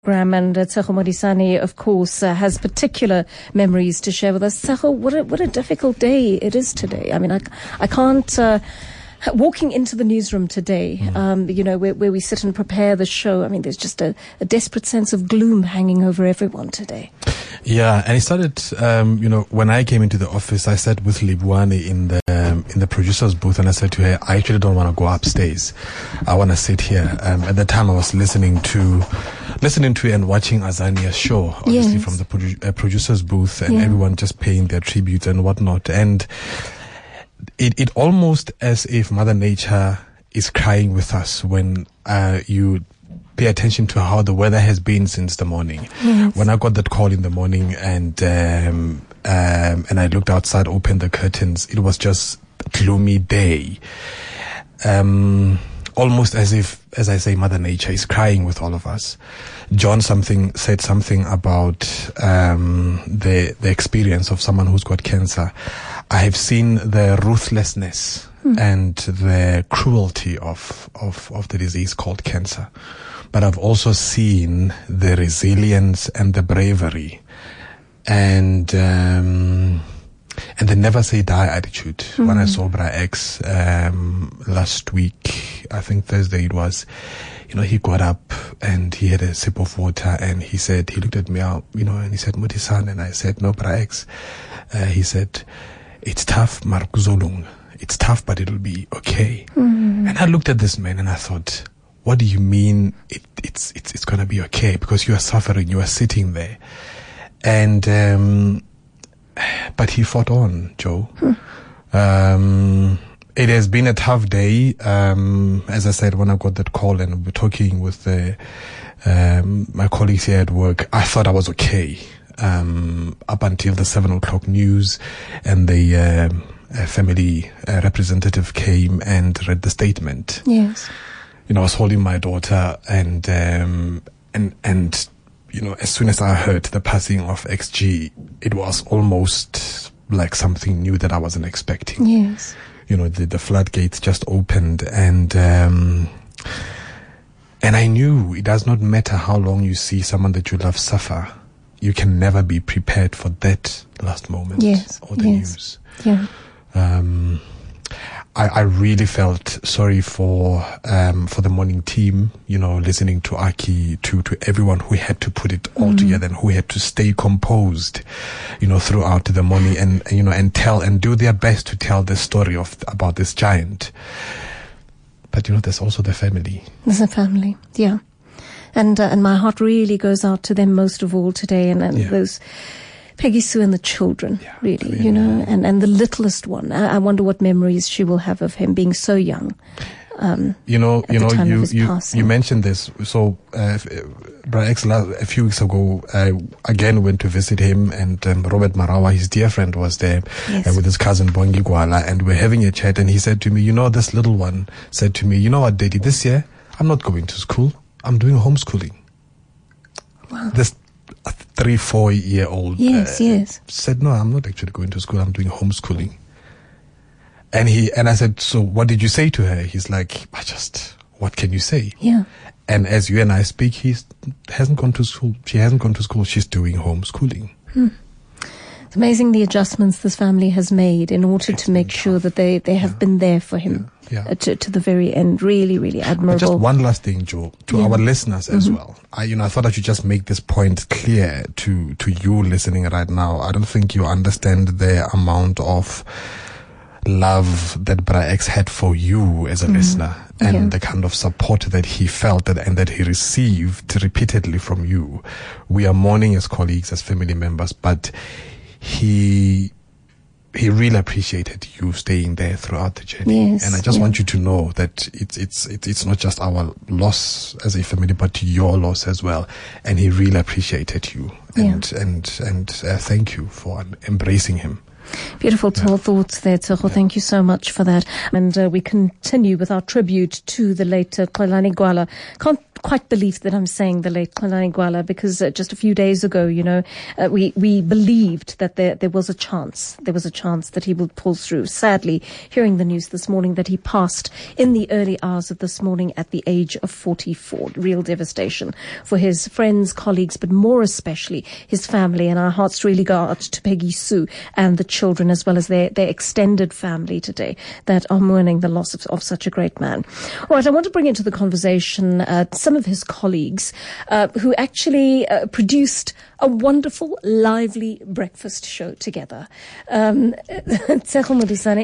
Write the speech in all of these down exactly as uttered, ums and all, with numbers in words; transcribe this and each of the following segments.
And uh, Tseho Modisane, of course, uh, has particular memories to share with us. Tseho, what a, what a difficult day it is today. I mean, I, I can't... Uh, walking into the newsroom today, mm. um, you know, where, where we sit and prepare the show, I mean, there's just a, a desperate sense of gloom hanging over everyone today. Yeah, and it started, um, you know, when I came into the office, I sat with Libwane in the um, in the producer's booth, and I said to her, I actually don't want to go upstairs. I want to sit here. Um, at the time, I was listening to listening to and watching Azania's show, obviously yes. from the produ- uh, producer's booth, and yeah. everyone just paying their tribute and whatnot. And it, it almost as if Mother Nature is crying with us when uh, you pay attention to how the weather has been since the morning. Yes. When I got that call in the morning and um, um, and I looked outside, opened the curtains, it was just a gloomy day. Um, almost as if, as I say, Mother Nature is crying with all of us. John something said something about um, the the experience of someone who's got cancer. I have seen the ruthlessness hmm. and the cruelty of, of, of the disease called cancer. But I've also seen the resilience and the bravery and um, and the never say die attitude. Mm-hmm. When I saw Bra X um, last week, I think Thursday it was, you know, he got up and he had a sip of water and he said, he looked at me out, you know, and he said, Mutisan, and I said, no, Bra X. Uh, he said, it's tough, Markuzolung. It's tough, but it'll be okay. Mm-hmm. And I looked at this man and I thought, what do you mean it, it's it's it's gonna be okay? Because you are suffering, you are sitting there, and um, but he fought on, Joe. Hmm. Um, it has been a tough day. Um, as I said, when I got that call and we were talking with the, um, my colleagues here at work, I thought I was okay um, up until the seven o'clock news, and the um, uh, family uh, representative came and read the statement. Yes. You know, I was holding my daughter, and um, and and you know, as soon as I heard the passing of X G, it was almost like something new that I wasn't expecting. Yes, you know, the, the floodgates just opened, and um, and I knew it does not matter how long you see someone that you love suffer, you can never be prepared for that last moment. Yes, or the yes. news. Yeah. Um, I, I really felt sorry for um, for the morning team, you know, listening to Aki, to, to everyone who had to put it all mm. together and who had to stay composed, you know, throughout the morning and, and, you know, and tell and do their best to tell the story of about this giant. But, you know, there's also the family. There's a family, yeah. And uh, and my heart really goes out to them most of all today, and, and yeah. those... Peggy Sue and the children, yeah, really, I mean, you know, and, and the littlest one. I, I wonder what memories she will have of him being so young. Um, you know, you know, you you, passing. you mentioned this. So, uh, Bra X, a few weeks ago, I again went to visit him, and um, Robert Marawa, his dear friend, was there yes. uh, with his cousin Bongi Gwala, and we're having a chat. And he said to me, "You know, this little one said to me, you know what, Daddy, this year I'm not going to school. I'm doing homeschooling." Wow. This. A three, four year old yes, uh, yes. said, no, I'm not actually going to school. I'm doing homeschooling. And he, and I said, so what did you say to her? He's like, I just, what can you say? Yeah. And as you and I speak, he hasn't gone to school. She hasn't gone to school. She's doing homeschooling. Hmm. It's amazing the adjustments this family has made in order it's to make sure that they, they have yeah. been there for him yeah. Yeah. Uh, to, to the very end. Really, really admirable. But just one last thing, Joe, to yeah. our listeners as mm-hmm. well. I, you know, I thought I should just make this point clear to, to you listening right now. I don't think you understand the amount of love that Bra X had for you as a mm. listener, and yeah. the kind of support that he felt that, and that he received repeatedly from you. We are mourning as colleagues, as family members, but he he really appreciated you staying there throughout the journey. Yes, and I just yeah. want you to know that it's it's it's not just our loss as a family, but your loss as well. And he really appreciated you, and yeah. and and uh, thank you for embracing him. Beautiful yeah. thoughts there, Tseho. Yeah. Thank you so much for that. And uh, we continue with our tribute to the late uh, Xolani Gwala. Can't quite believe that I'm saying the late Xolani Gwala, because uh, just a few days ago, you know, uh, we, we believed that there, there was a chance, there was a chance that he would pull through. Sadly, hearing the news this morning that he passed in the early hours of this morning at the age of forty-four. Real devastation for his friends, colleagues, but more especially his family. And our hearts really go out to Peggy Sue and the children, as well as their, their extended family today that are mourning the loss of, of such a great man. All right, I want to bring into the conversation uh, some of his colleagues uh, who actually uh, produced a wonderful, lively breakfast show together. Um, Tsecho Modisane,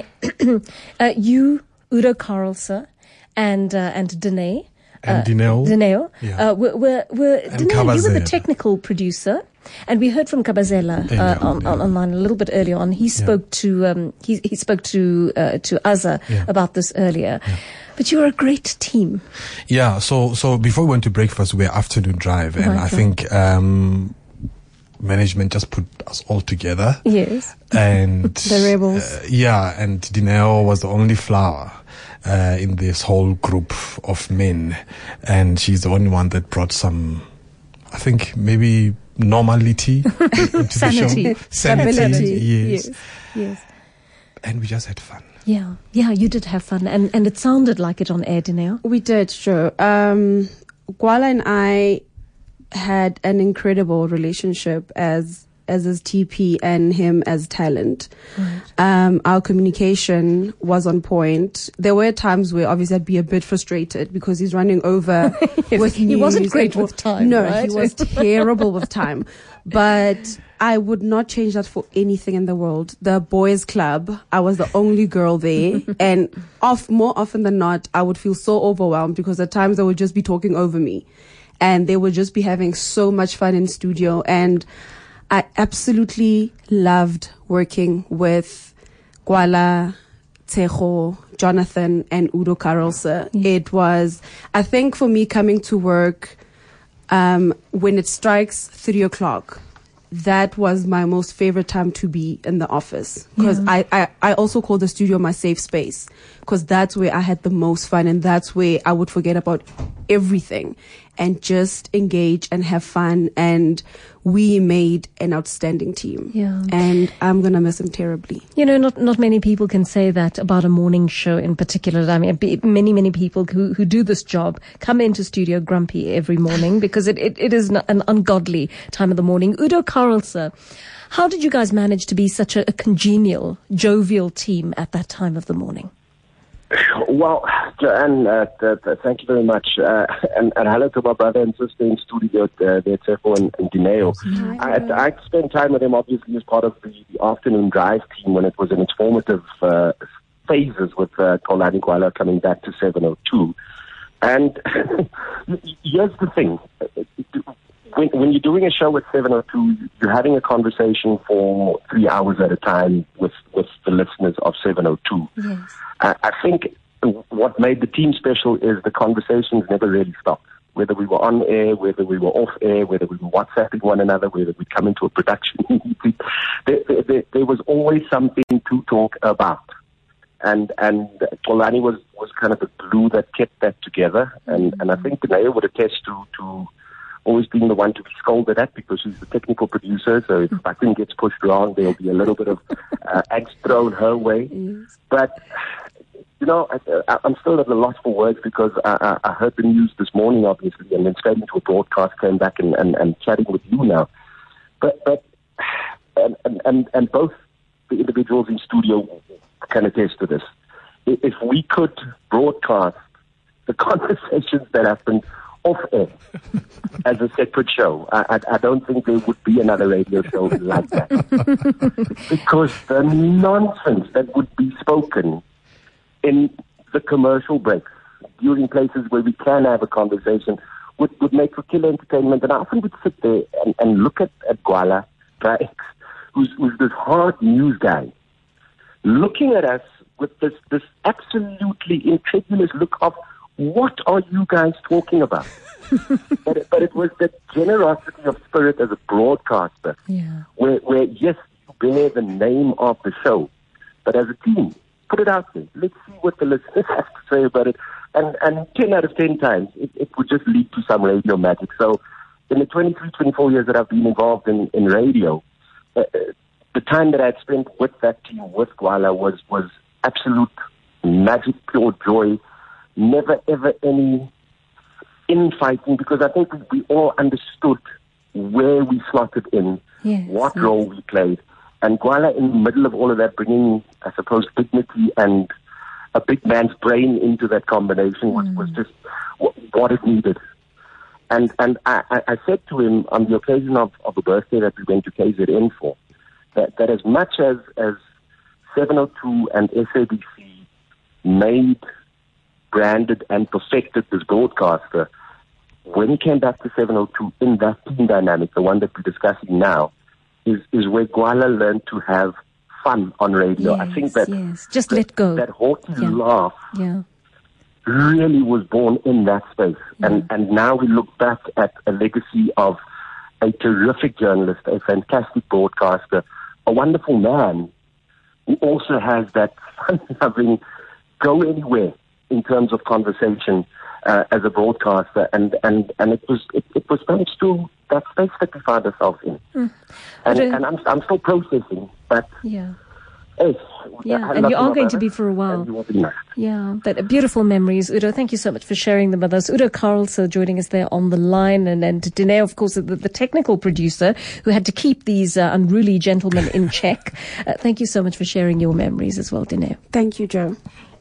uh, you, Udo Karlse, and uh, and Danae. And uh, Dineo. Dineo. Yeah. Uh, were, were, were, Dineo, you were the technical producer. And we heard from Kabazela uh, on, yeah. on online a little bit earlier on. He spoke yeah. to um, he he spoke to uh, to Azza yeah. about this earlier. Yeah. But you're a great team. Yeah. So so before we went to breakfast, we were afternoon drive, and right, I right. think um, management just put us all together. Yes. And the rebels. Uh, yeah, and Dineo was the only flower uh, in this whole group of men, and she's the only one that brought some, I think maybe. Normality into sanity, the show. Sanity, stability. Yes. yes, yes. And we just had fun. Yeah, yeah, you did have fun, and and it sounded like it on air, Dineo. We did, sure. Um, Gwala and I had an incredible relationship as as his T P and him as talent. Right. Um, our communication was on point. There were times where obviously I'd be a bit frustrated because he's running over with He news wasn't great and, with time, No, right? he was terrible with time. But I would not change that for anything in the world. The boys' club, I was the only girl there. And off, more often than not, I would feel so overwhelmed because at times they would just be talking over me. And they would just be having so much fun in studio. And I absolutely loved working with Gwala, Tsecho, Jonathan, and Udo Karlse. Yeah. It was, I think for me coming to work, um, when it strikes three o'clock, that was my most favorite time to be in the office. Because yeah. I, I, I also call the studio my safe space. Because that's where I had the most fun, and that's where I would forget about everything and just engage and have fun. And we made an outstanding team. Yeah. And I'm going to miss him terribly. You know, not not many people can say that about a morning show in particular. I mean, many, many people who, who do this job come into studio grumpy every morning because it, it, it is an ungodly time of the morning. Udo Karlse, how did you guys manage to be such a, a congenial, jovial team at that time of the morning? Well, Joanne, uh, th- th- thank you very much. Uh, and, and hello to my brother and sister in studio, uh, there, Tsecho and, and Dineo. I, I spent time with them, obviously, as part of the, the afternoon drive team when it was in its formative uh, phases with uh, Xolani Gwala coming back to seven oh two. And here's the thing. When, when you're doing a show at seven oh two, you're having a conversation for three hours at a time with, with the listeners of seven oh two. Yes. Uh, I think what made the team special is the conversations never really stopped. Whether we were on air, whether we were off air, whether we were WhatsApping one another, whether we'd come into a production meeting, there, there, there was always something to talk about. And and Xolani was, was kind of the glue that kept that together. And, and I think Dineo would attest to, to always being the one to be scolded at because she's the technical producer. So if something gets pushed wrong, there'll be a little bit of uh, angst thrown her way. Yes. But, you know, I, I'm still at a loss for words because I, I, I heard the news this morning, obviously, and then straight into a broadcast, came back and, and, and chatting with you now. But, but and, and, and, and both the individuals in studio can attest to this. If we could broadcast the conversations that happened off air as a separate show, I, I, I don't think there would be another radio show like that. Because the nonsense that would be spoken in the commercial breaks during places where we can have a conversation would, would make for killer entertainment. And I often would sit there and, and look at, at Gwala, who's, who's this hard news guy, looking at us with this, this absolutely incredulous look of, what are you guys talking about? but, it, but it was the generosity of spirit as a broadcaster, yeah. where, where, yes, you bear the name of the show, but as a team, put it out there. Let's see what the listeners have to say about it. And, and ten out of ten times, it, it would just lead to some radio magic. So in the twenty-three, twenty-four years that I've been involved in, in radio, uh, the time that I had spent with that team, with Gwala, was, was absolute magic, pure joy. Never, ever any infighting, because I think we, we all understood where we slotted in, yes, what yes. role we played. And Gwala, in the middle of all of that, bringing, I suppose, dignity and a big man's brain into that combination was, mm. was just w- what it needed. And and I, I said to him on the occasion of, of a birthday that we went to K Z N for, that, that as much as, as seven oh two and S A B C made, branded and perfected this broadcaster, when he came back to seven oh two in that team dynamic, the one that we're discussing now, is, is where Gwala learned to have fun on radio. Yes, I think that yes. just that, let go. That haughty yeah. laugh yeah. really was born in that space. Yeah. And and now we look back at a legacy of a terrific journalist, a fantastic broadcaster, a wonderful man who also has that fun-loving, go anywhere in terms of conversation uh, as a broadcaster. And, and, and it was it, it was thanks to that space that we find ourselves in. Mm. And, and I'm I'm still processing, but yeah. Yes, yeah, and you are going to be for a while. Yeah, but uh, beautiful memories. Udo, thank you so much for sharing them with us. Udo Carlse joining us there on the line, and, and Dineo, of course, the, the technical producer who had to keep these uh, unruly gentlemen in check. Uh, thank you so much for sharing your memories as well, Dineo. Thank you, Joe.